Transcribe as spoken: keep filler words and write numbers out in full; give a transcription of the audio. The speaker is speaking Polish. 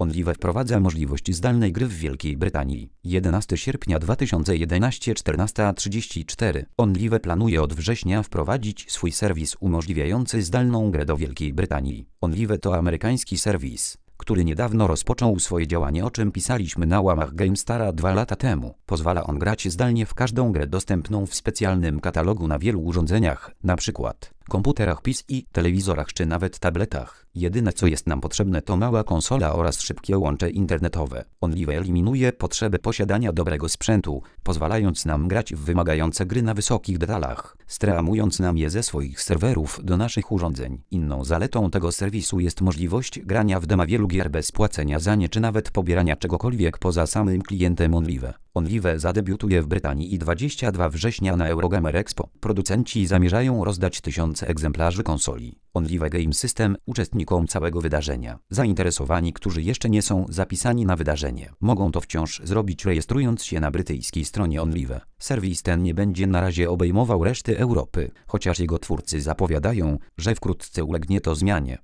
OnLive wprowadza możliwość zdalnej gry w Wielkiej Brytanii. jedenastego sierpnia dwa tysiące jedenastego, czternasta trzydzieści cztery. OnLive planuje od września wprowadzić swój serwis umożliwiający zdalną grę do Wielkiej Brytanii. OnLive to amerykański serwis, który niedawno rozpoczął swoje działanie, o czym pisaliśmy na łamach GameStara dwa lata temu. Pozwala on grać zdalnie w każdą grę dostępną w specjalnym katalogu na wielu urządzeniach, np. komputerach P C, telewizorach czy nawet tabletach. Jedyne co jest nam potrzebne to mała konsola oraz szybkie łącze internetowe. OnLive eliminuje potrzebę posiadania dobrego sprzętu, pozwalając nam grać w wymagające gry na wysokich detalach, streamując nam je ze swoich serwerów do naszych urządzeń. Inną zaletą tego serwisu jest możliwość grania w dema wielu gier bez płacenia za nie czy nawet pobierania czegokolwiek poza samym klientem OnLive. OnLive zadebiutuje w Brytanii i dwudziestego drugiego września na Eurogamer Expo. Producenci zamierzają rozdać tysiące egzemplarzy konsoli OnLive Game System uczestnikom całego wydarzenia. Zainteresowani, którzy jeszcze nie są zapisani na wydarzenie, mogą to wciąż zrobić, rejestrując się na brytyjskiej stronie OnLive. Serwis ten nie będzie na razie obejmował reszty Europy, chociaż jego twórcy zapowiadają, że wkrótce ulegnie to zmianie.